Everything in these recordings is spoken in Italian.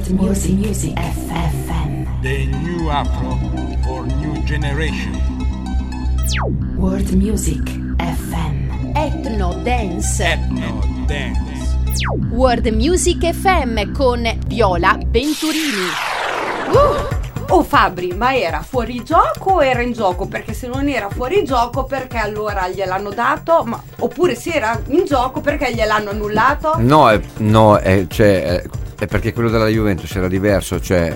Music FM. The new Afro for new generation. World Music FM. Ethno Dance. Ethno Dance. World Music FM con Viola Venturini. Oh Fabri, ma era fuori gioco o era in gioco? Perché se non era fuori gioco, perché allora gliel'hanno dato? Oppure se era in gioco, perché gliel'hanno annullato? È perché quello della Juventus era diverso, cioè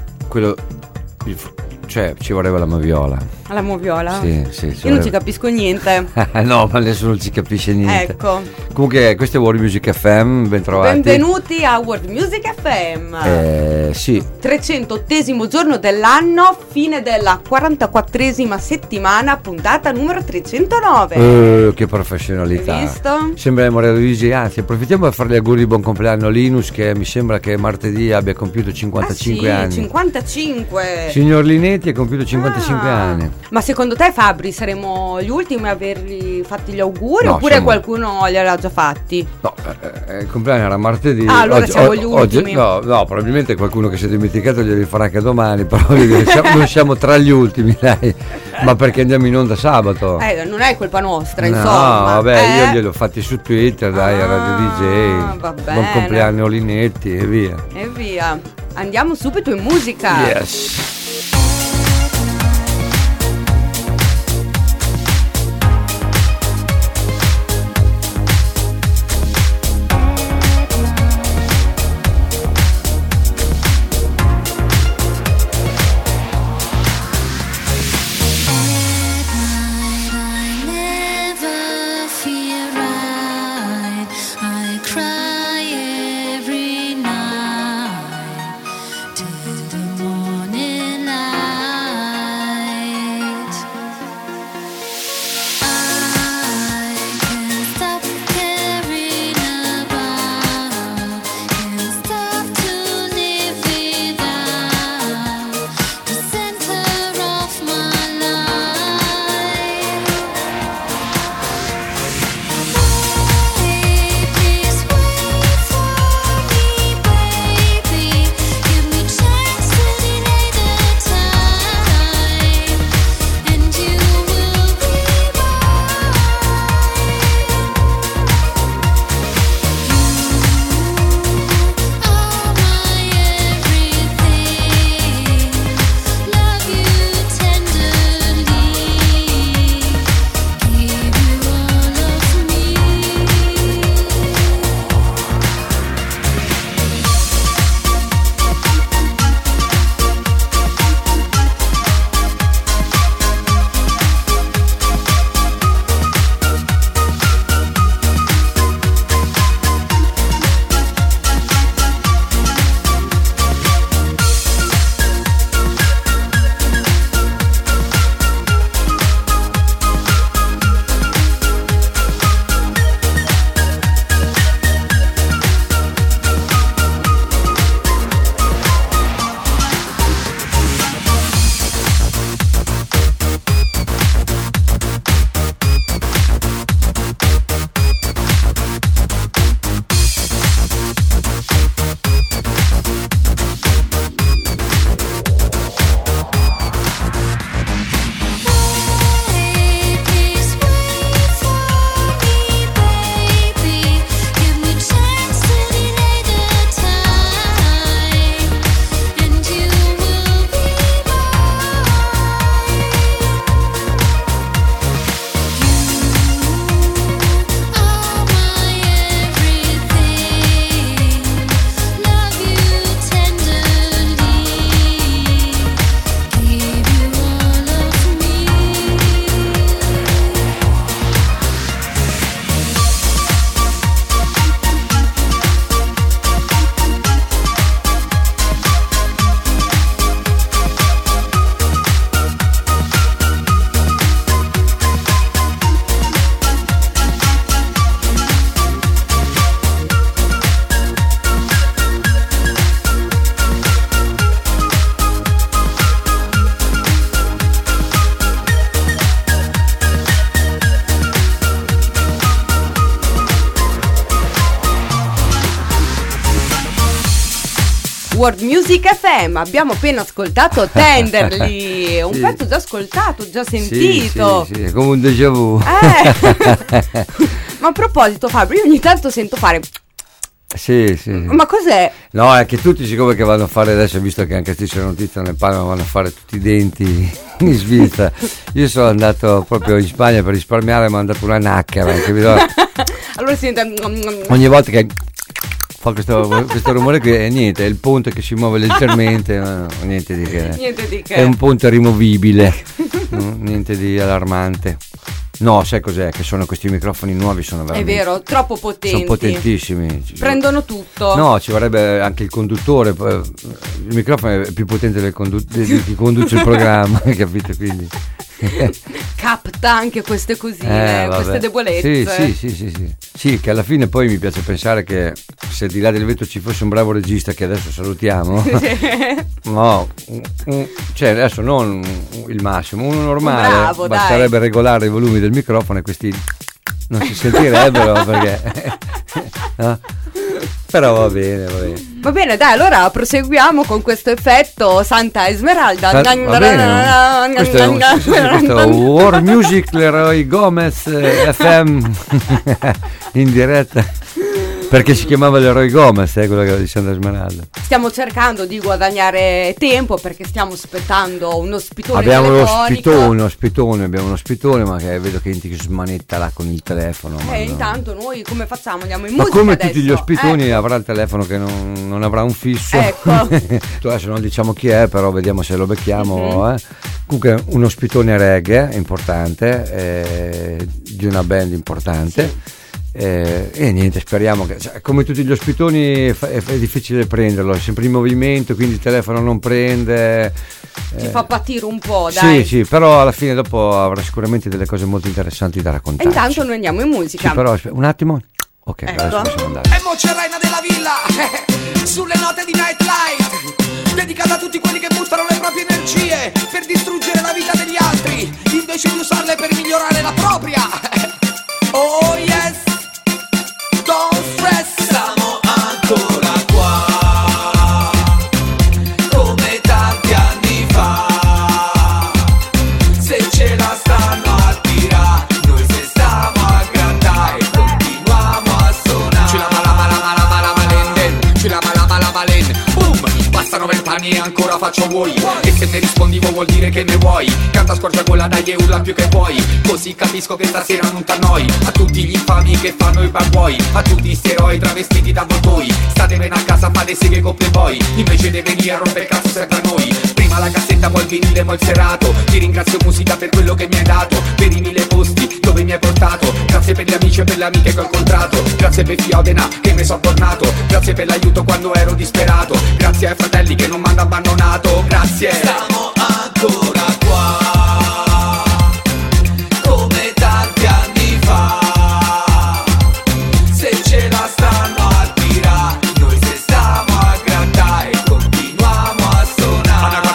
ci vorrebbe la moviola. La moviola? Sì. Io non ci capisco niente. No, ma nessuno ci capisce niente. Ecco. Comunque questo è World Music FM, ben trovati. Benvenuti a World Music FM. Sì. 308° giorno dell'anno, fine della 44esima settimana, puntata numero 309. Che professionalità. Hai visto? Sembriamo Luigi, anzi approfittiamo per fare gli auguri di buon compleanno a Linus, che mi sembra che martedì abbia compiuto 55 anni. 55. Signor Linetti ha compiuto 55 anni. Ma secondo te, Fabri, saremo gli ultimi a avergli fatti gli auguri? No, oppure qualcuno glieli ha già fatti? No, il compleanno era martedì. Allora siamo gli ultimi. No, probabilmente qualcuno che si è dimenticato glieli farà anche domani, però non siamo tra gli ultimi, dai. Ma perché andiamo in onda sabato? Non è colpa nostra, no, insomma. Vabbè, io gliel'ho fatti su Twitter, dai, a Radio DJ. Va bene. Buon compleanno Linetti e via. E via. Andiamo subito in musica. Yes. Till the morning World Music FM. Abbiamo appena ascoltato Tenderly, un Sì. pezzo già ascoltato, già sentito. Sì, è come un déjà vu. Ma a proposito, Fabio, io ogni tanto sento fare. Sì. Ma cos'è? No, è che tutti, siccome che vanno a fare adesso, visto che anche Striscia Notizia ne parlano, vanno a fare tutti i denti in Svizzera. Io sono andato proprio in Spagna per risparmiare, mi ho mandato una naccara. Allora si sente. Ogni volta che fa questo rumore qui è niente, è il ponte che si muove leggermente, no, niente di che. Niente di che. È un ponte rimovibile, no, niente di allarmante. No, sai cos'è? Che sono questi microfoni nuovi, sono È veramente... vero, troppo potenti. Sono potentissimi. Prendono tutto. No, ci vorrebbe anche il conduttore. Il microfono è più potente di chi conduce il programma, capite? Quindi Capta anche queste cosine, vabbè. queste debolezze. Sì, che alla fine poi mi piace pensare che se di là del vetro ci fosse un bravo regista, che adesso salutiamo, no, cioè adesso non il massimo, uno normale, bravo, basterebbe regolare i volumi del microfono e questi non si sentirebbero perché no? Però va bene. Va bene, dai, allora proseguiamo con questo effetto Santa Esmeralda. Va bene. Questo è World Music, Leroy Gomez FM in diretta. Perché si chiamava Leroy Gomez, quello che di Santa Esmeralda. Stiamo cercando di guadagnare tempo perché stiamo aspettando un ospitone Abbiamo telefonico. abbiamo un ospitone, ma che vedo che smanetta là con il telefono. Ma no. Intanto noi come facciamo? Andiamo in Ma musica come adesso? tutti gli ospitoni avrà il telefono che non avrà un fisso. Ecco. Adesso non diciamo chi è, però vediamo se lo becchiamo. Comunque un ospitone reggae importante, di una band importante. E niente, speriamo che, cioè, come tutti gli ospitoni è difficile prenderlo, è sempre in movimento, quindi il telefono non prende, Ci fa patire un po', dai. sì, però alla fine dopo avrà sicuramente delle cose molto interessanti da E raccontare. intanto noi andiamo in musica. Sì, però un attimo. Ok, Ecco. adesso possiamo andare. E mo c'è Reina della Villa sulle note di Nightlight, dedicata a tutti quelli che buttano le proprie energie per distruggere la vita degli altri invece di usarle per migliorare la propria. Oh yes, don't stress, siamo ancora qua come tanti anni fa. Se ce la stanno a tirare, noi se stiamo a grattare e continuiamo a suonare. Ci la mala malenden, ci la mala malenden. Boom, passano 20 anni e ancora faccio vuoi. E se ne rispondivo vuol dire che ne vuoi. Canta scorciagola, dai e urla più che puoi. Così capisco che stasera non t'annoi. A tutti gli infami che fanno i bad boy, a tutti sti eroi travestiti da barboi. Statevene a casa, fate seghe con playboy, invece di venire a rompere cazzo sempre a noi. Prima la cassetta, poi il vinile, poi il serrato. Ti ringrazio musica per quello che mi hai dato, per i 1000 posti dove mi hai portato. Grazie per gli amici e per le amiche che ho incontrato. Grazie per Fiodena che mi sono tornato. Grazie per l'aiuto quando ero disperato. Grazie ai fratelli che non mi hanno abbandonato. Grazie. Siamo ancora qua come tanti anni fa. Se ce la stanno a tirare, noi se stiamo a grattare e continuiamo a suonare. Hanno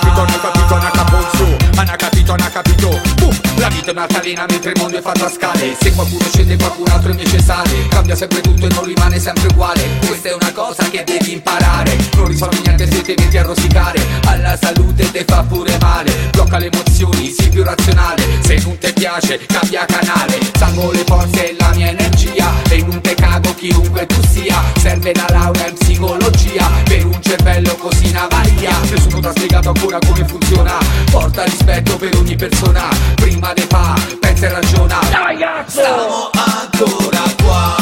capito. La vita è un'altalena mentre il mondo è fatto a scale. Se qualcuno scende qualcun altro invece sale. Cambia sempre tutto e non rimane sempre uguale. Questa è una cosa che devi imparare. Non risolvi niente se ti metti a rosicare. Alla salute te fa pure male. Blocca le emozioni, sii più razionale. Se non ti piace cambia canale. Salvo le forze e la mia energia e non te cago chiunque tu sia. Serve la laurea in psicologia per un cervello così navaria. Nessuno ti ha spiegato ancora come funziona. Porta rispetto per ogni persona. Prima de fa, pensa e ragiona. Stiamo ancora qua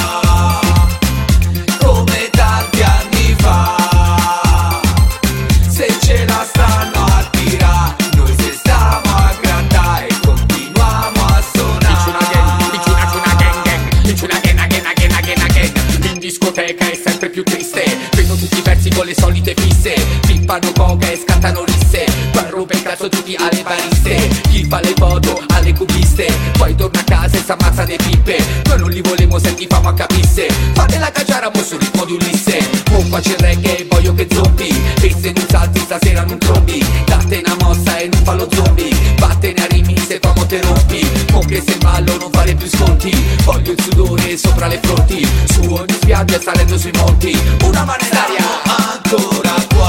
come tanti anni fa. Se ce la stanno a tirare, noi se stiamo a grattare e continuiamo a suonare. In discoteca è sempre più triste. Vedo tutti i versi con le solite fisse. Pippano coca e scattano risse. Poi rompe il cazzo tutti alle bariste. Chi fa le foto alle cubiste, poi torna a casa e s'ammazza le pippe. Noi non li volemo se ti famo a capisse. Fate la cacciara mo sul ritmo di Ulisse. Mo qua c'è reggae e voglio che zombie. E se non salti stasera non trombi. Date una mossa e non fa lo zombie. Vattene a rimi se famo te rompi. Mo che se ballo non fare più sconti. Voglio il sudore sopra le fronti. Su ogni spiaggia salendo sui monti. Una mano in aria ancora qua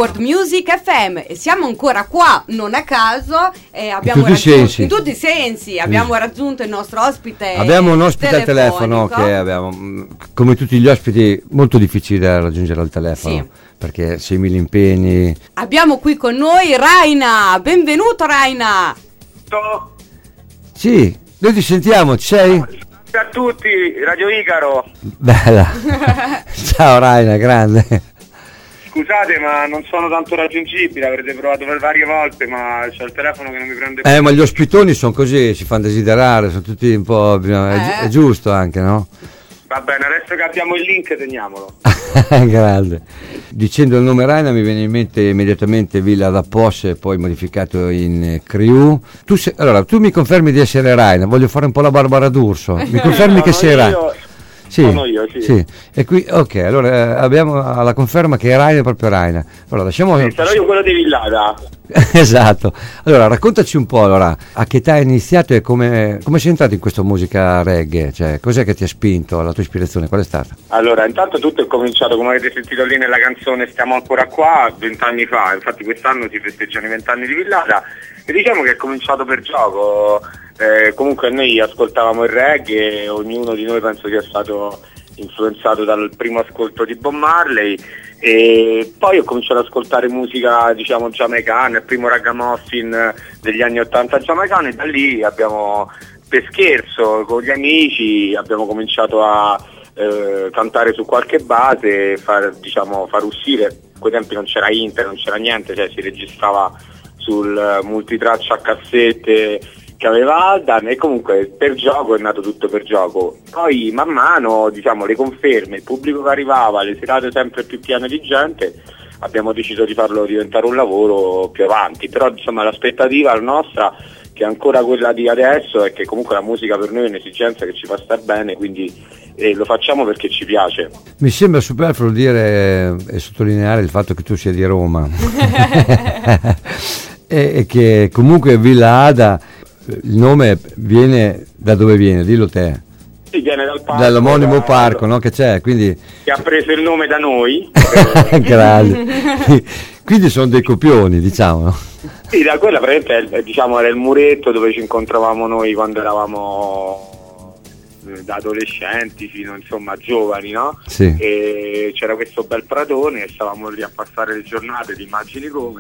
World Music FM e siamo ancora qua, non a caso, abbiamo tutti i sensi. in tutti i sensi, abbiamo raggiunto il nostro ospite. Abbiamo un ospite al telefono che abbiamo, come tutti gli ospiti, molto difficile da raggiungere al telefono, Sì. perché 6.000 impegni. Abbiamo qui con noi Raina, benvenuto Raina. Sì, noi ti sentiamo, ci sei? Ciao a tutti, Radio Icaro. Bella. Ciao Raina, grande. Scusate, ma non sono tanto raggiungibile, avrete provato per varie volte, ma c'è il telefono che non mi prende più. Ma gli ospitoni sono così, si fanno desiderare, sono tutti un po'... È giusto anche, no? Va bene, adesso che abbiamo il link teniamolo. Grande. Dicendo il nome Raina mi viene in mente immediatamente Villa da Posse, poi modificato in Crew. Allora, tu mi confermi di essere Raina, voglio fare un po' la Barbara D'Urso. Mi confermi che sei Raina? Sì, sono io, sì. E qui, ok, allora abbiamo la conferma che Raina è proprio Raina. Allora, lasciamo... Sì, sarò io quello di Villada. Esatto. Allora, raccontaci un po', allora, a che età hai iniziato e come sei entrato in questa musica reggae? Cioè, cos'è che ti ha spinto, la tua ispirazione, qual è stata? Allora, intanto tutto è cominciato, come avete sentito lì nella canzone Stiamo ancora qua, 20 anni fa, infatti quest'anno si festeggiano i 20 anni di Villada, e diciamo che è cominciato per gioco. Comunque noi ascoltavamo il reggae, ognuno di noi penso sia stato influenzato dal primo ascolto di Bob Marley, e poi ho cominciato ad ascoltare musica, diciamo, giamaicana, il primo ragamuffin degli anni 80 giamaicano, e da lì abbiamo, per scherzo, con gli amici abbiamo cominciato a cantare su qualche base, far uscire. A quei tempi non c'era internet, non c'era niente, cioè si registrava sul multitraccia a cassette che aveva Aldan, e comunque per gioco è nato tutto per gioco. Poi man mano, diciamo, le conferme, il pubblico che arrivava, le serate sempre più piene di gente, abbiamo deciso di farlo diventare un lavoro più avanti. Però insomma l'aspettativa nostra, che è ancora quella di adesso, è che comunque la musica per noi è un'esigenza che ci fa star bene, quindi lo facciamo perché ci piace. Mi sembra superfluo dire e sottolineare il fatto che tu sia di Roma e che comunque Villa Ada, il nome viene da dove viene? Dillo te. Sì, viene dal parco, dall'omonimo parco, no? Che c'è, quindi... Che ha preso il nome da noi. Grande. Quindi sono dei copioni, diciamo. Sì, da quella praticamente diciamo, era il muretto dove ci incontravamo noi quando eravamo da adolescenti fino insomma giovani, no? Sì. E c'era questo bel pratone e stavamo lì a passare le giornate, ti immagini come.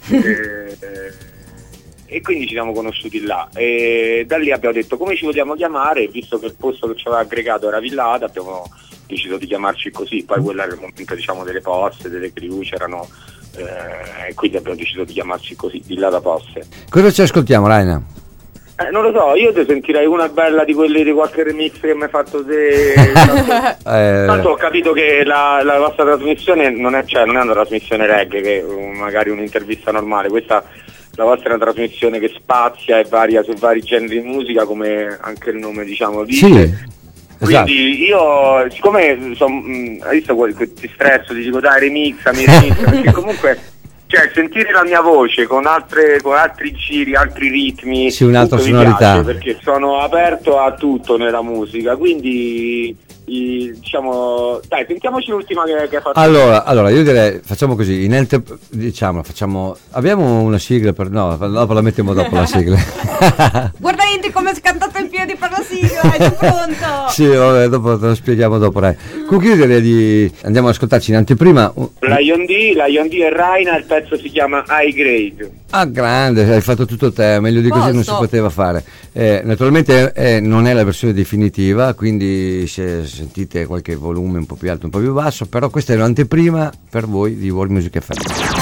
E quindi ci siamo conosciuti là, e da lì abbiamo detto come ci vogliamo chiamare, visto che il posto che ci aveva aggregato era Villada, abbiamo deciso di chiamarci così. Poi quello era il momento, diciamo, delle poste, delle crew, c'erano, e quindi abbiamo deciso di chiamarci così, Villada Posse. Cosa ci ascoltiamo, Raina? Non lo so, io ti sentirei una bella di quelli di qualche remix che mi hai fatto te. Tanto ho capito che la vostra trasmissione non è una trasmissione reggae, che magari un'intervista normale, questa la vostra è una trasmissione che spazia e varia su vari generi di musica, come anche il nome, diciamo, dice. Sì. Esatto. Quindi io, siccome hai visto ti stresso, ti dico dai remix, perché comunque, cioè, sentire la mia voce con altri giri, altri ritmi, sì, un'altra tutto sonorità, mi piace, perché sono aperto a tutto nella musica, quindi diciamo, dai, sentiamoci l'ultima che ha fatto. Allora io direi facciamo così, abbiamo una sigla dopo la mettiamo dopo la sigla. Guarda Indy come è scantato in piedi per la sigla, è già pronto. Sì, vabbè, dopo te lo spieghiamo dopo, dai. Comunque io direi andiamo ad ascoltarci in anteprima Lion D e Raina, il pezzo si chiama High Grade. Ah, grande, hai fatto tutto te, meglio di così non si poteva fare. Naturalmente non è la versione definitiva, quindi se sentite qualche volume un po' più alto, un po' più basso, però questa è l'anteprima per voi di World Music FM.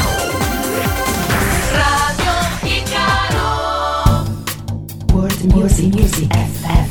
Radio Icaro. World Music FM.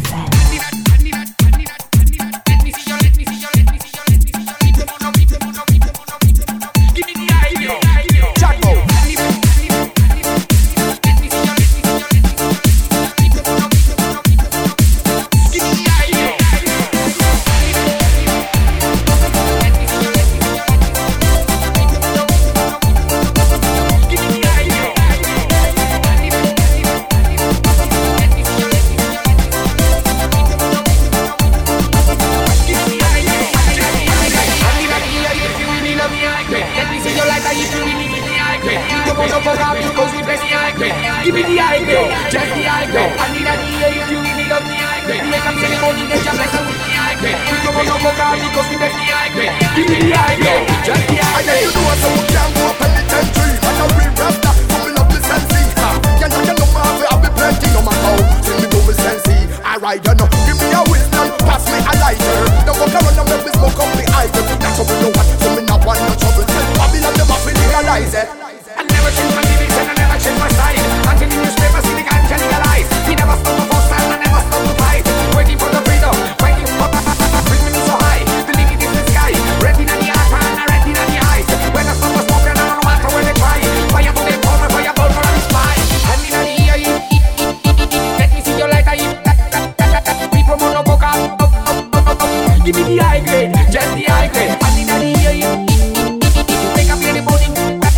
me the money, then just bless her with the high grade. We come on up, because we make the high grade. Give me the high grade, just the high grade. You know so we can't go up penitentiary. And a real rasta, coming up with sensei. You know my have be plenty, no matter how. Sing me to me sensei. Alright, you know, give me a wisdom, pass me a lighter. Don't walk around and make me smoke up the item. That's how we know what, so me not want no trouble. Tell Babylon them up, we legalize it. I never change my lyrics and I never change my style. Until the newspaper see the ganja legalize. We never stop to force and I never stop to fight. Waiting for the freedom, waiting for bring me so high. The limit is the sky. Red in the heart and a red in the eyes. When I stop smoking, I don't matter where they try. Fire to them, fire for the spy. And in the ear, let me see your light. People mono boca. Give me the high grade, just the high grade. And in the ear, wake up in the morning.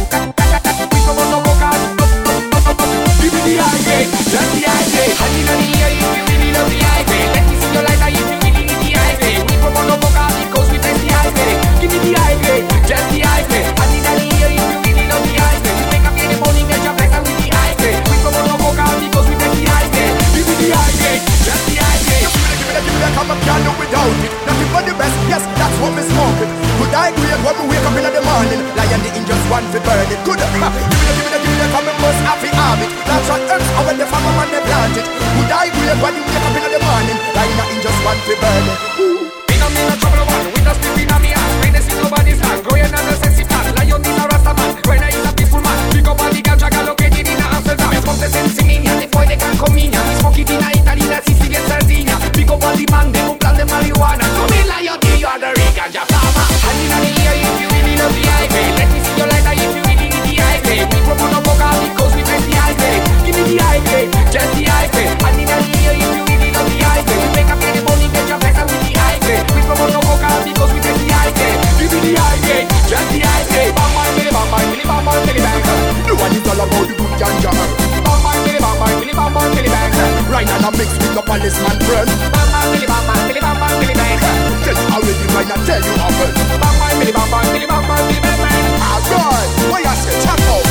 Give me the high grade, just the high grade. And in the ear, if you really love the high grade, let me see your light. If you really need the high grade, we from on the boca because we bless the high grade. Give me the high grade, just the high grade. And in the ear, if you really love the high grade, you wake up in the morning and just bless her with the high grade. We from on the boca because we bless the high grade. Give me the high grade, just the high grade. Give me that, come up, can't do without it. Nothing but the best, yes, that's what we smoking. Good I grade when we wake up in the morning. Lion the angels want to burn it. Good, give me that, come and bust happy habit. That's what herbs are when the farmer man they plant it. Good I grade when we wake up in the morning. Lion the angels want to burn it. Me no trouble one, with us sleeping on me ass. When they see nobody's hand, growing on the sexy plan. Lion is a rasta man, when I is a peaceful man. Pick up all the ganja located in Amsterdam. Response sensi minia, e poi they can cominia. We smoke it in Italy, Sicily and Sardinia. Pick up all the man, they won't plant the marijuana. Come in Lion, you are the real ganja farmer. And in the ear, if you really love the high grade, let me see your light, if you really need the high grade. We from on boca because we take the high grade. Give me the high grade, just the high grade. And in the ear, if you really love the high grade, you wake up in the morning, get your bless with the high grade. We from on boca because we take the high grade. Give me the high grade, just the high grade. Bam bam billy bam bam billy bam bam billy bang. No one is all about the good ganja. Bam bam billy bam bam billy bam bam billy bang. Right now I'm mixed with the policeman friend. Bam bam billy bam bam billy bam bam billy bang. Tell you already right now, tell you happen. Bam bam billy bam bam billy bam bam billy bang bang. Alright, what you say, check out.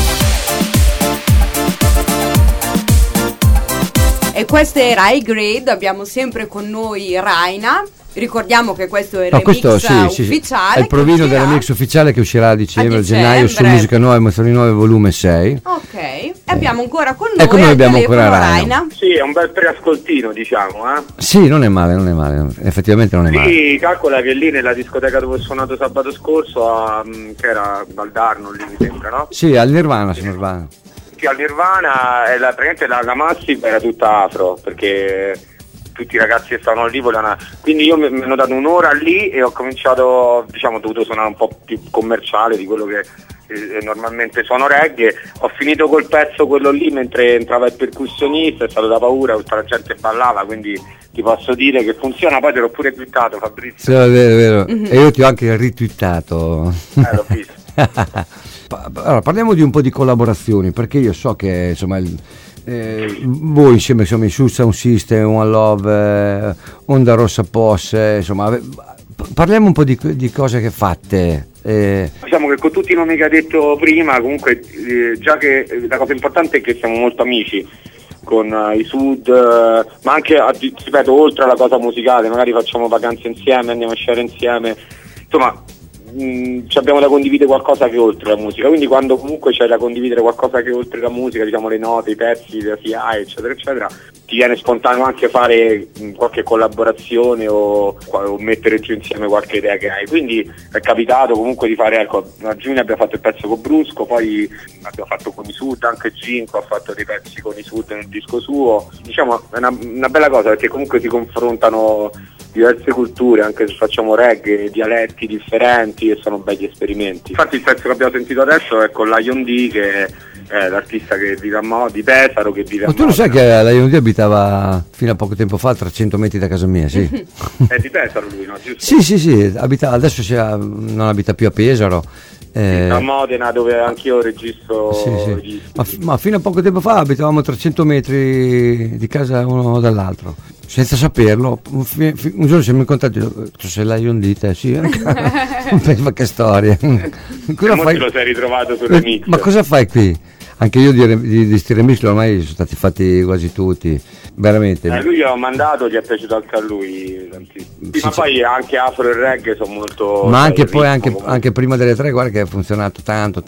E questo era High Grade, abbiamo sempre con noi Raina. Ricordiamo che questo è il remix questo, ufficiale. È il provino del remix ufficiale che uscirà a dicembre, gennaio su Musica Nuova, Emozioni Nuove, volume 6. Ok, e abbiamo ancora con noi. Ecco, noi abbiamo telefono, ancora Raina. Sì, è un bel preascoltino, diciamo, Sì, non è male, effettivamente non è male. Sì, calcola che lì nella discoteca dove ho suonato sabato scorso, che era Valdarno, lì mi sembra, no? Sì, al Nirvana, se non sbaglio. Sì, al Nirvana, praticamente la Massive era tutta afro, perché tutti i ragazzi che stavano lì volevano. Quindi io mi hanno dato un'ora lì e ho cominciato, diciamo, ho dovuto suonare un po' più commerciale di quello che normalmente suono reggae. Ho finito col pezzo quello lì mentre entrava il percussionista, è stato da paura, tutta la gente ballava, quindi ti posso dire che funziona. Poi te l'ho pure twittato, Fabrizio. Sì, è vero. E io ti ho anche ritwittato. L'ho visto. Allora, parliamo di un po' di collaborazioni, perché io so che insomma voi insieme, insomma, su Sound System, One Love, Onda Rossa Posse, insomma, parliamo un po' di cose che fate. Diciamo che con tutti i nomi che ha detto prima, comunque già che la cosa importante è che siamo molto amici con i Sud, ma anche, ripeto, oltre alla cosa musicale, magari facciamo vacanze insieme, andiamo a sciare insieme, insomma abbiamo da condividere qualcosa che oltre la musica, quindi quando comunque c'è da condividere qualcosa che oltre la musica, diciamo le note, i pezzi, la SIA, eccetera eccetera, ti viene spontaneo anche fare qualche collaborazione o mettere giù insieme qualche idea che hai. Quindi è capitato comunque di fare, ecco, a giugno abbiamo fatto il pezzo con Brusco, poi abbiamo fatto con i Sud, anche Ginko ha fatto dei pezzi con i Sud nel disco suo. Diciamo è una bella cosa, perché comunque si confrontano diverse culture, anche se facciamo reggae, dialetti differenti, e sono begli esperimenti. Infatti il pezzo che abbiamo sentito adesso è con Lion D, che è l'artista che vive di Pesaro, che vive a Ma tu lo sai che Lion D abitava fino a poco tempo fa a 300 metri da casa mia, sì. È di Pesaro lui, no? Giusto? Sì, adesso non abita più a Pesaro. A Modena, dove anch'io registro. Sì. Ma fino a poco tempo fa abitavamo a 300 metri di casa uno dall'altro, senza saperlo. Un giorno siamo incontrati, tu sei Lion D, te? Sì. Ma che storia. Cosa fai? Lo sei ritrovato sul remix. Ma cosa fai qui? Anche io di sti remix ormai sono stati fatti quasi tutti. veramente. Lui gliel'ho mandato, gli è piaciuto anche a lui tantissimo. Sì, Ma sì. poi anche afro e reggae sono molto... Ma anche il poi ritmo, comunque. anche prima delle 3, guarda che ha funzionato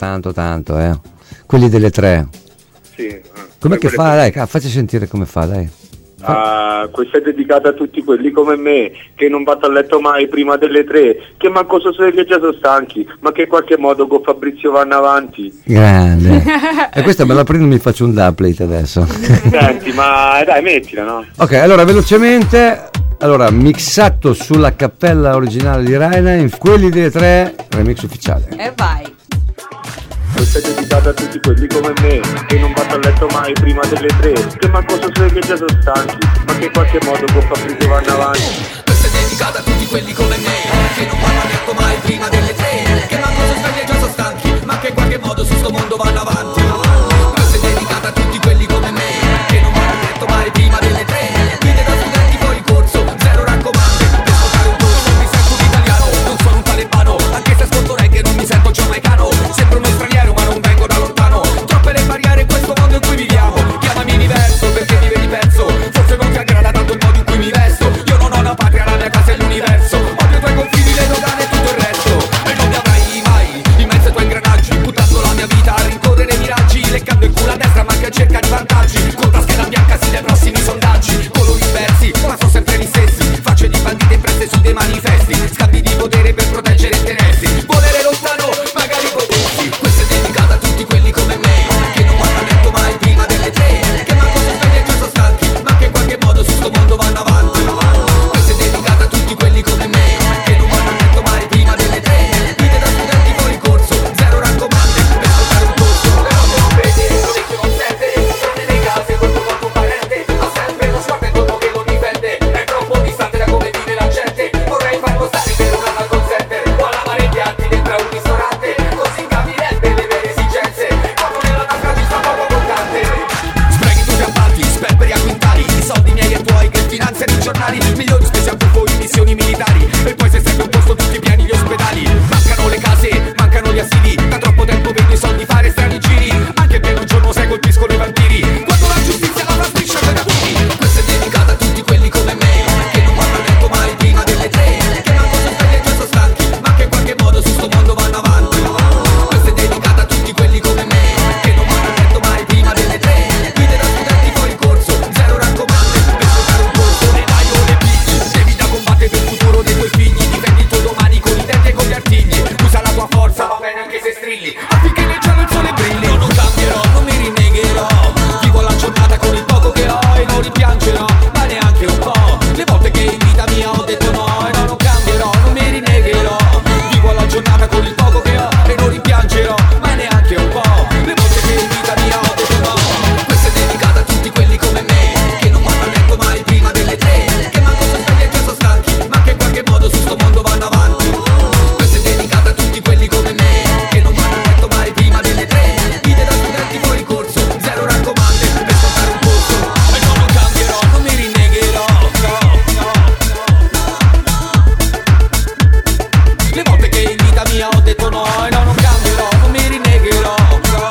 tanto, eh. Quelli delle 3. Sì. Com'è che fa? Dai, facci sentire come fa, dai. Questa è dedicata a tutti quelli come me che non vanno a letto mai prima delle 3, che manco so se già sono stanchi, ma che in qualche modo con Fabrizio vanno avanti. Grande. E questa me la prendo e mi faccio un doublet adesso. Senti, ma dai, mettila, no? Ok, allora velocemente. Allora, mixato sulla cappella originale di Raina, in quelli delle 3, remix ufficiale. E vai. Questa è dedicata a tutti quelli come me che non vanno a letto mai prima delle 3, che manco so se già sono stanchi, ma che in qualche modo con Fabrizio vanno avanti. Questa è dedicata a tutti quelli come me che non vanno a letto mai prima delle 3, che manco sono svegli e già sono stanchi, ma che in qualche modo su sto mondo vanno avanti. Questa è dedicata a tutti quelli come me che non vanno a letto mai prima delle 3, guide da studenti fuori corso, zero raccomande per sfogare un corso. Mi sento un italiano, non sono un talebano, anche se ascolto reggae non mi sento giamaicano. Sembro uno straniero ma non vengo da lontano, troppe le barriere in questo mondo in cui viviamo. Chiamami diverso perché mi vedi perso, forse non ti aggrada tanto il modo in cui mi vesto. Io non ho una patria, la mia casa è l'universo, odio i tuoi confini, le dogane e tutto il resto. E non mi avrai mai in mezzo ai tuoi ingranaggi, buttando la mia vita a rincorrere miraggi, leccando il culo a destra ma anche a cerca di vantaggi, con taschera bianca sì dai prossimi sondaggi. Colori diversi ma sono sempre gli stessi, facce di bandite impresse su dei manifesti, scambi di potere per proteggere interessi, volere lontano magari potessi. Questa è dedicata a tutti quelli come me che non vanno a letto mai prima delle 3, che manco sono svegli e già sono stanchi, ma che in qualche modo su sto mondo vanno avanti. Questa è dedicata a tutti quelli come me che non vanno a letto mai prima delle 3, guide da studenti fuori corso, zero raccomande per sfogare un corso. Però non vede, l'orecchio non sente, tranne nei casi qualcuno quanto parente, ha sempre lo sguardo intorno che lo difende, è troppo distante da come vive la gente. Vorrei farlo stare per una call center o alla mare piatti dentro a un ristorante, così capirebbe le vere esigenze, quando nella tasca ci sta poco contante. Sprechi tutti appalti, sperperi a quintali, i soldi miei e tuoi che finanziano i giornali, milioni spesi a buffo in missioni militari, e poi se serve un posto tutti pieni gli ospedali. Mancano le case, mancano gli asili, da troppo tempo vedo i soldi fare strani giri, anche pieno giorno sai colpiscono i vampiri, quando la giustizia la striscia per abiti. Questa è dedicata a tutti quelli come me che non vanno a letto mai prima delle 3, che manco sono svegli e già sono stanchi, ma che in qualche modo su sto mondo vanno avanti. Questa è dedicata a tutti quelli come me che non vanno a letto mai prima delle 3, guide da studenti fuori corso, zero raccomande per sfogare un corso. Ne dai o le pigli, devi da combattere per il futuro dei tuoi figli, difendi il tuo domani con i denti e con gli artigli, usa la tua forza, va bene anche se strilli, affinché nel cielo il sole brilli. Io non cambierò, non mi rinnegherò, vivo la giornata con il poco che ho e non rimpiangerò, ma neanche un po', le volte che in vita mia ho detto no, e no, non cambierò, non mi rinnegherò, vivo la giornata con il poco che ho e non rimpiangerò, ma neanche un po', le volte che in vita mia ho detto no. Questa è dedicata a tutti quelli come me che non vanno a letto mai prima delle 3, che manco sono svegli e già sono stanchi, ma che in qualche modo su sto mondo vanno avanti. Questa è dedicata a tutti quelli come me che non vanno a letto mai prima delle 3, guide da studenti fuori corso, zero raccomande per sfogare un corso. E no, non cambierò, non mi rinnegherò, no. Le volte che in vita mia ho detto no, e no, non cambierò, non mi rinnegherò, no.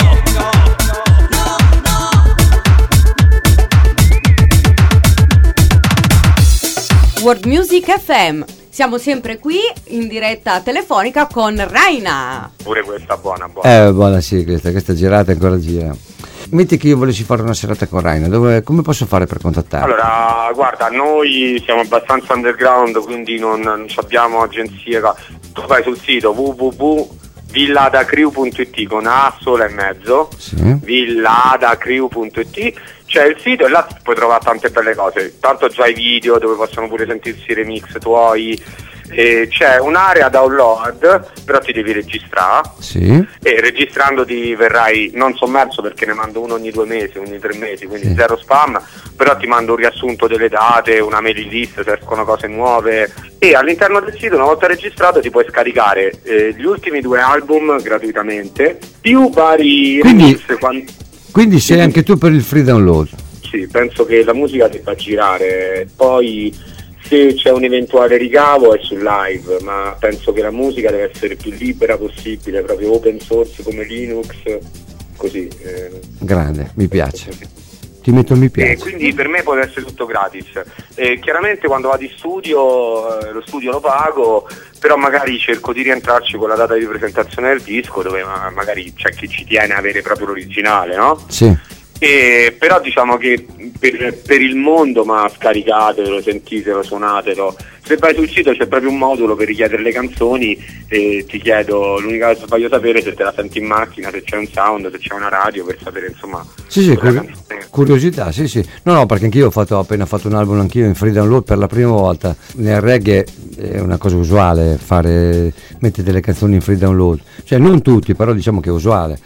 World Music FM. Siamo sempre qui in diretta telefonica con Raina. Pure questa buona, buona. Buona sì, questa girata ancora gira. Metti che io volessi fare una serata con Raina, come posso fare per contattarla? Allora, guarda, noi siamo abbastanza underground, quindi non abbiamo agenzie. Tu vai sul sito www.villadacrew.it con A sola e mezzo, Sì. villadacrew.it, c'è il sito e là puoi trovare tante belle cose. Tanto già i video dove possono pure sentirsi i remix tuoi. C'è un'area download, però ti devi registrare. Sì. E registrandoti verrai non sommerso, perché ne mando uno ogni 2 mesi, ogni 3 mesi, quindi Sì. zero spam, però ti mando un riassunto delle date, una mail list se escono cose nuove, e all'interno del sito, una volta registrato, ti puoi scaricare gli ultimi 2 album gratuitamente, più vari Quindi- remix. Quindi sei anche tu per il free download? Sì, penso che la musica debba girare, poi se c'è un eventuale ricavo è sul live, ma penso che la musica deve essere più libera possibile, proprio open source come Linux, così. Grande, mi piace. ti metto il mi E piace. quindi per me può essere tutto gratis. Chiaramente quando vado in studio, lo studio lo pago, però magari cerco di rientrarci con la data di presentazione del disco, dove magari c'è chi ci tiene a avere proprio l'originale, no? Sì. Però diciamo che per il mondo, ma scaricatelo, sentitelo, suonatelo. Se vai sul sito c'è proprio un modulo per richiedere le canzoni e ti chiedo, l'unica cosa che voglio sapere è se te la senti in macchina, se c'è un sound, se c'è una radio, per sapere insomma. Sì, quella canzone. curiosità, sì. No, perché anch'io ho appena fatto un album anch'io in free download per la prima volta. Nel reggae è una cosa usuale mettere delle canzoni in free download, cioè non tutti, però diciamo che è usuale.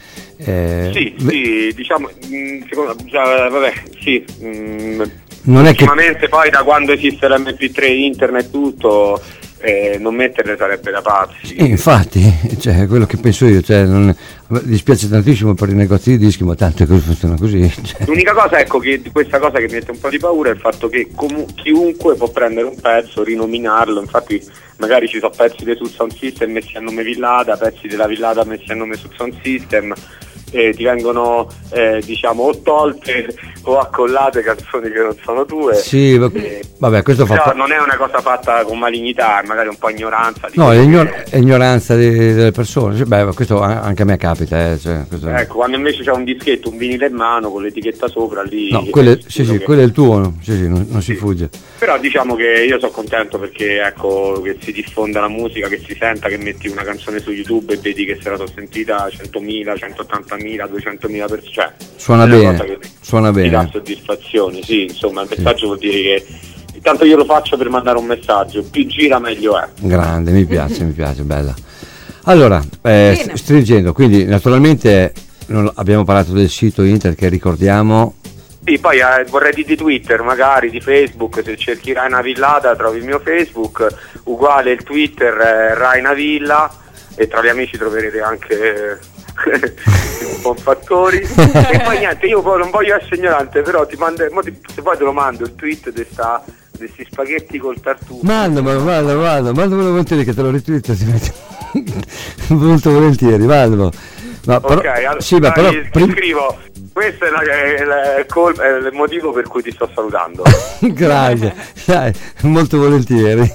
Sì, diciamo, vabbè, sì. Non è che Ultimamente poi da quando esiste l'MP3, internet, tutto, non metterle sarebbe da pazzi. infatti, cioè, quello che penso io, cioè, mi dispiace tantissimo per i negozi di dischi, ma tanto che funziona così. Cioè. L'unica cosa, ecco, che questa cosa che mi mette un po' di paura è il fatto che chiunque può prendere un pezzo, rinominarlo, infatti magari ci sono pezzi di sul Sound System messi a nome Villada, pezzi della Villada messi a nome sul Sound System, ti vengono diciamo o tolte o accollate canzoni che non sono tue. Sì, vabbè, questo però non è una cosa fatta con malignità, è magari un po' ignoranza di no, è ignoranza delle persone. Cioè, beh, questo anche a me capita, cioè, questo... Ecco, quando invece c'è un dischetto, un vinile in mano con l'etichetta sopra lì. No, quello è il tuo, sì, non si fugge. Però diciamo che io sono contento perché ecco che si diffonda la musica, che si senta, che metti una canzone su YouTube e vedi che se la sono sentita 100.000, 180.000, 200.000 persone, cioè suona bene. Ti dà soddisfazione, sì, insomma, il messaggio vuol dire che intanto io lo faccio per mandare un messaggio, più gira meglio è. Grande, mi piace, bella. Allora, stringendo, quindi naturalmente abbiamo parlato del sito internet che ricordiamo. Sì, poi vorrei di Twitter, magari di Facebook, se cerchi Raina Villada trovi il mio Facebook, uguale il Twitter Raina Villa, e tra gli amici troverete anche un po' fattori. E poi niente, io poi non voglio essere ignorante, però ti mando, se poi te lo mando il tweet di questi spaghetti col tartufo. Mandamelo volentieri che te lo retweet, molto volentieri, mandalo. Ma però, ok, allora sì, ma però scrivo, questo è il motivo per cui ti sto salutando. Grazie, dai, molto volentieri.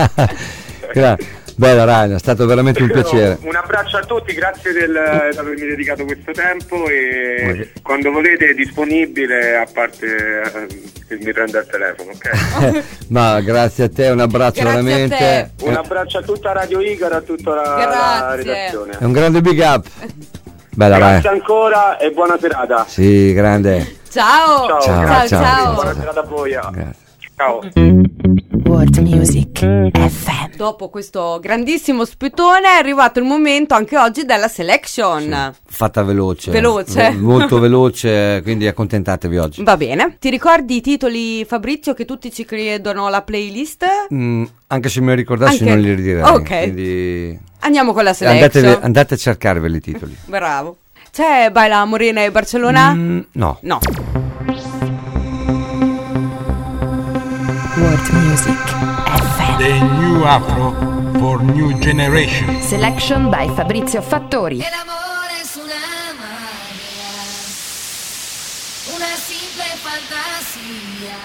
Bella Raina, è stato veramente un piacere. Un abbraccio a tutti, grazie di avermi dedicato questo tempo e quando volete è disponibile, a parte che mi prenda il telefono, ok? Ma grazie a te, un abbraccio veramente. Un abbraccio a tutta Radio Igor, a tutta la redazione. È un grande big up. Bella grazie ancora e buona serata. Sì, grande. Ciao. Buona serata a voi. Grazie. Ciao. World Music FM. Dopo questo grandissimo sputone è arrivato il momento anche oggi della selection. Sì, fatta veloce. Molto veloce, quindi accontentatevi oggi. Va bene. Ti ricordi i titoli, Fabrizio, che tutti ci chiedono la playlist? Anche se me li ricordassi non li ridirei. Ok. Quindi... andiamo con la selection. Andate a cercarveli i titoli. Bravo. C'è Baila Morena e Barcellona? No. World Music FM. The new Afro for new generation. Selection by Fabrizio Fattori. El amor es una magia, una simple fantasía,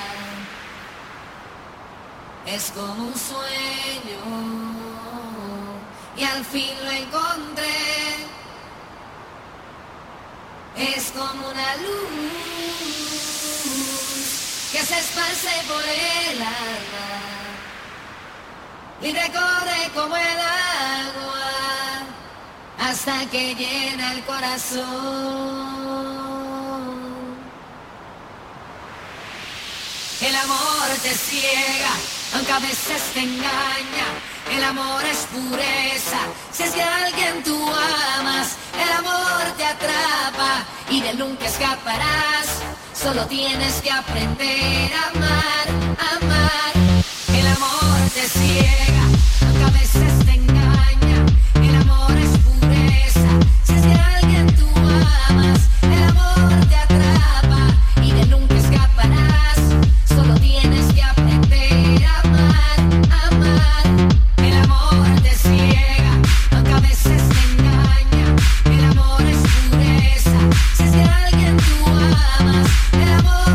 es como un sueño y al fin lo encontré, es como una luz que se esparce por el alma y recorre como el agua hasta que llena el corazón. El amor te ciega, aunque a veces te engaña. El amor es pureza, si es que a alguien tú amas. El amor te atrapa y de nunca escaparás. Solo tienes que aprender a amar, amar. El amor te ciega, aunque a veces te engaña. El amor es pureza, si es que a alguien tú amas. El amor te atrapa y de nunca escaparás. Solo tienes que aprender a amar, amar. El amor te ciega, aunque a veces te engaña. El amor es pureza, si es que a alguien tú amas. El amor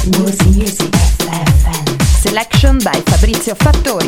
Music FM. Selection by Fabrizio Fattori.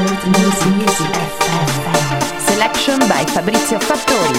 Music FM. Selection by Fabrizio Fattori.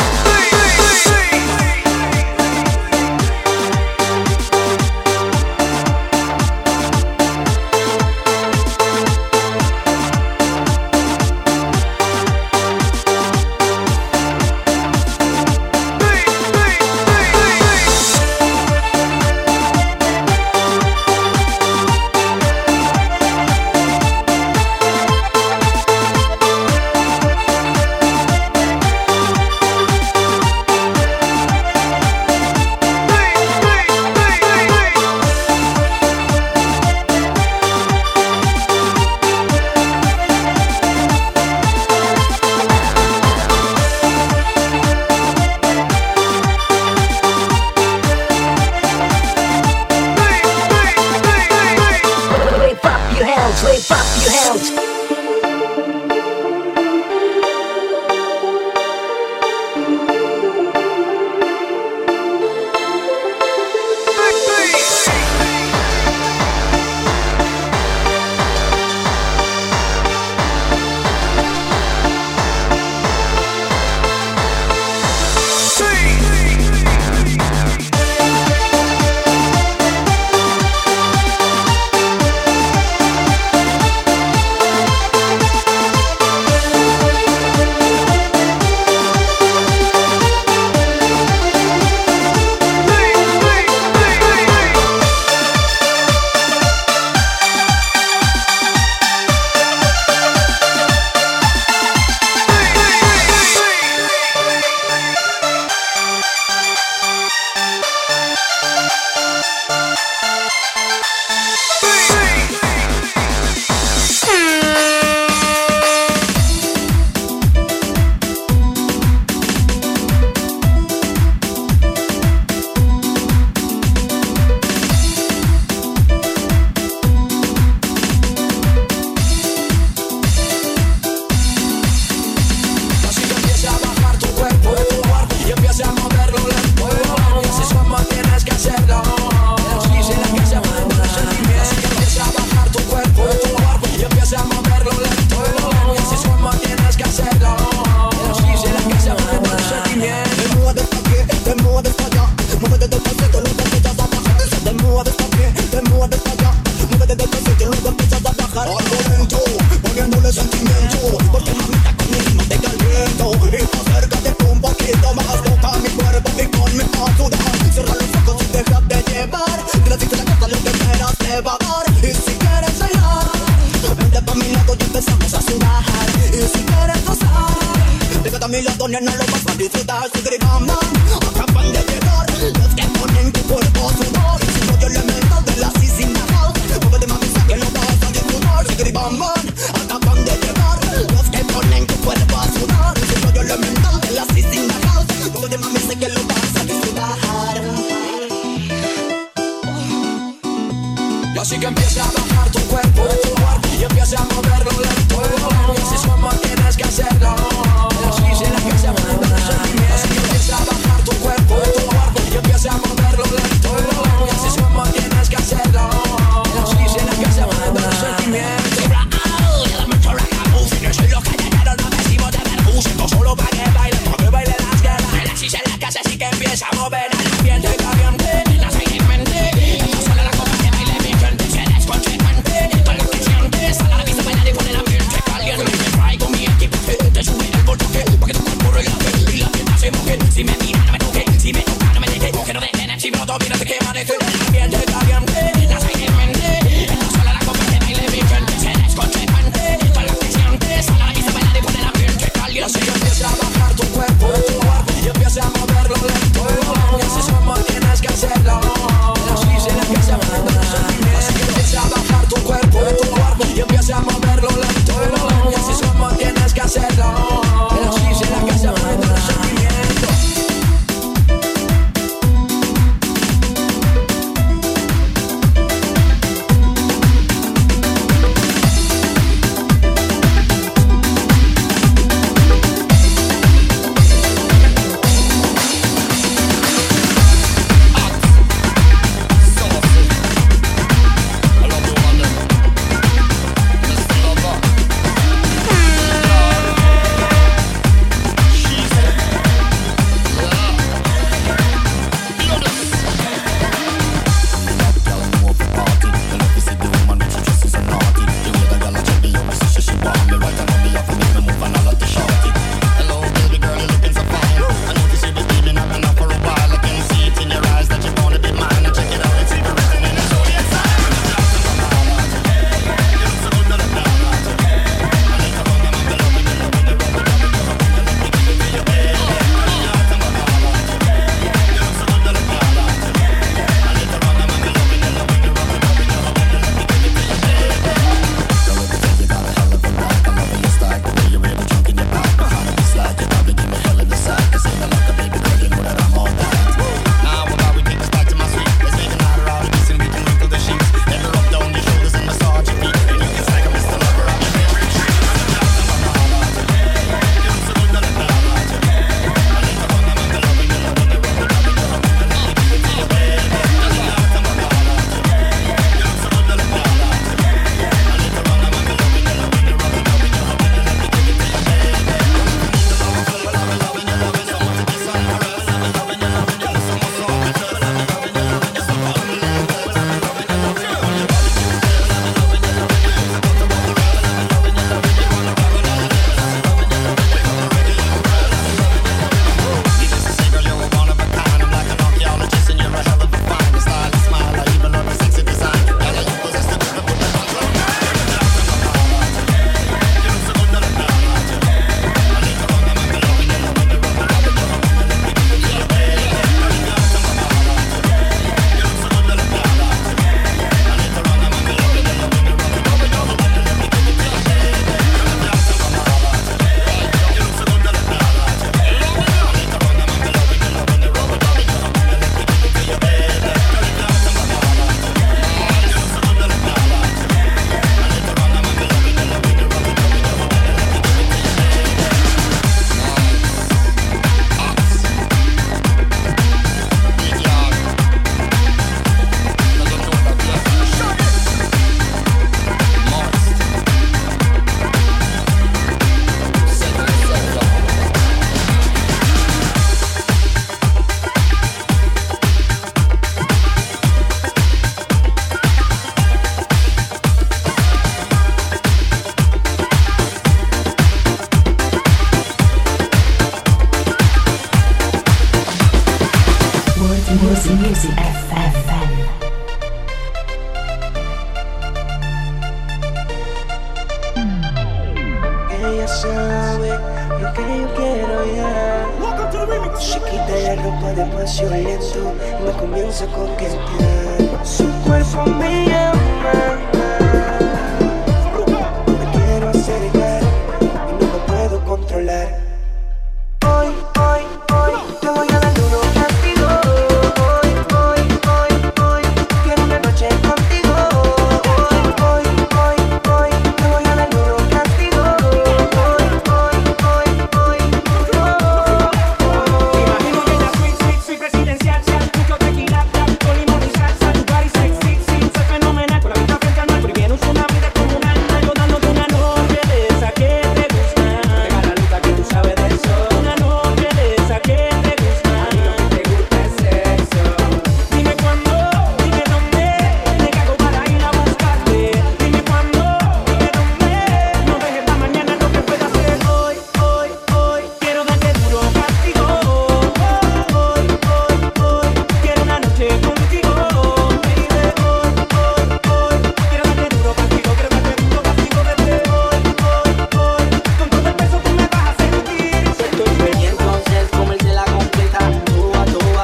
Así que empieza a bajar tu cuerpo y empieza a moverlo lento. Y así es como tienes que hacerlo. Así se la que se mueve el sentimiento. Así que empieza a bajar tu cuerpo y empieza a moverlo lento. Y así es como tienes que hacerlo. Así se la que se mueve el sentimiento. No soy los callejeros, no vestimos de vergüenza. Solo para que baile, porque baile las guerras. Así se la casa, así que empieza a mover al ambiente caliente. La soy en mente. Esto solo la copa que baile mi gente. Si eres consecuente, todo lo que sientes. A la vista bailar y pone el ambiente. ya sabe lo que yo quiero ya. Se quita la ropa de pasión lento y me comienza a coquetear. Su cuerpo me llama, me quiero acercar y no me puedo controlar. Hoy, te voy a dar duro castigo. Hoy, quiero una noche contigo. Hoy, te voy a dar duro castigo. Imagino que ella soy presidencial, mucho tequila, con limón y salsa, tu body sexy, soy fenomenal, con la vista frente al mar, prohibiendo un tsunami descomunal, yo dándote una noche de esa que te gusta, pega la luta que tú sabes de eso, una noche de esa que te gusta, y lo que te gusta es eso. Dime cuándo, dime dónde, me cago para ir a buscarte, dime cuándo, dime dónde, no dejes para mañana lo que pueda hacer hoy, quiero darte duro castigo, hoy, quiero una noche contigo, baby, hoy, quiero darte duro castigo, desde hoy, con todo el peso tú me vas a sentir. Y entonces comerse la completa, toa.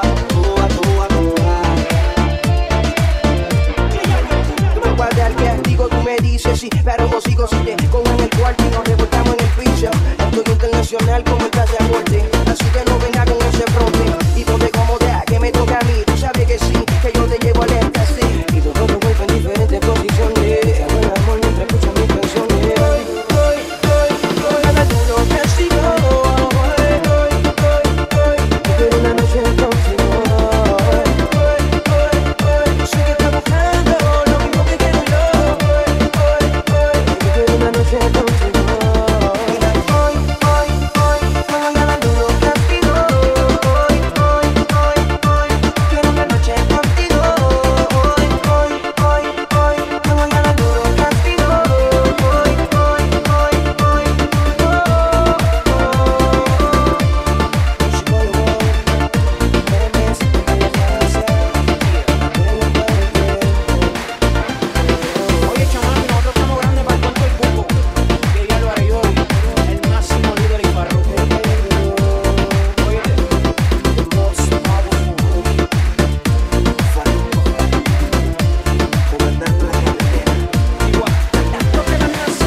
No guarda el castigo, tú me dices sí, pero no sigo si te pongo en el cuarto y nos revolcamos en el piso. Estoy internacional como el pasaporte, así que no venga con ese fronte. Y ponte cómoda, que me toca a mí, tú sabes que sí, que yo te llevo al éxtasis. Y todos nos vuelven en diferentes posiciones, hago el amor mientras escucho mis canciones. Hoy, a dar duro castigo. Quiero una noche contigo. Sé que estás buscando lo mismo que quiero yo. Quiero una noche contigo. Hoy, te voy a dar duro castigo. Quiero una noche contigo. Hoy, te voy a dar duro castigo. Oye, chamán, nosotros estamos grandes para el cuento del cuco. Que ya lo haré yo, el máximo líder y farruco. Óyete. Igual. Lo que la nación.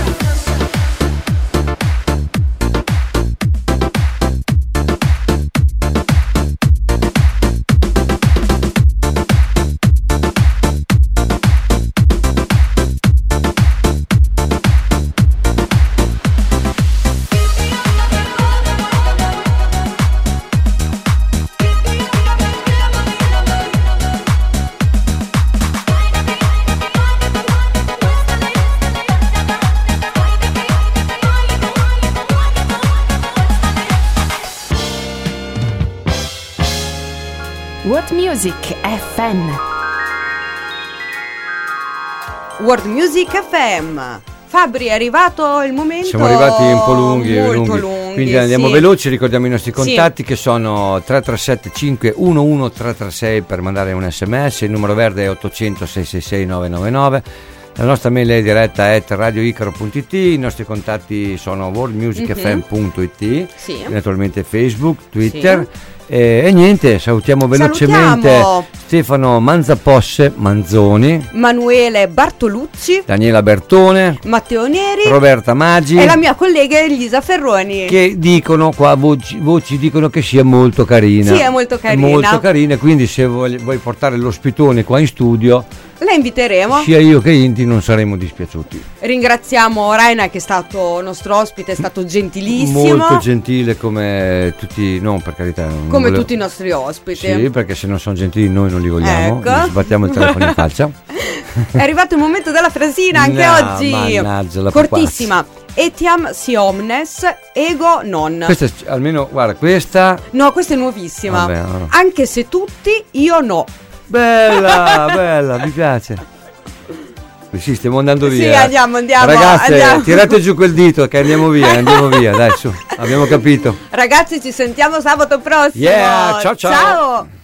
What Music FM. World Music FM. Fabri, è arrivato il momento. Siamo arrivati un po' lunghi, molto lunghi, quindi andiamo sì. veloci. Ricordiamo i nostri contatti che sono 337 511 336 per mandare un sms, il numero verde è 800 666 999, la nostra mail è diretta @radioicaro.it, i nostri contatti sono worldmusicfm.it, Sì. naturalmente Facebook, Twitter. E niente, salutiamo velocemente Salutiamo. Stefano Manzoni, Manuele Bartolucci, Daniela Bertone, Matteo Neri Roberta Maggi e la mia collega Elisa Ferroni. che dicono qua, voci dicono che sia molto carina. Sì, è molto carina. Molto carina, quindi se vuoi portare l'ospitone qua in studio, La inviteremo. sia io che Inti non saremo dispiaciuti. Ringraziamo Raina che è stato nostro ospite, è stato gentilissimo. Molto gentile come tutti, no, per carità. non come volevo- tutti i nostri ospiti. Sì, perché se non sono gentili noi non li vogliamo, Ecco. gli sbattiamo il telefono in faccia. È arrivato il momento della frasina anche No, oggi. mannaggia la Cortissima. Etiam si omnes, ego non. Questa è, almeno, guarda, questa No, questa è nuovissima. Vabbè, no. Anche se tutti, io no. bella, bella, mi piace. Sì, stiamo andando Sì, via. andiamo. Ragazze, andiamo. tirate giù quel dito che andiamo via, dai, su, abbiamo capito. Ragazzi, ci sentiamo sabato prossimo. Yeah, ciao, ciao. Ciao.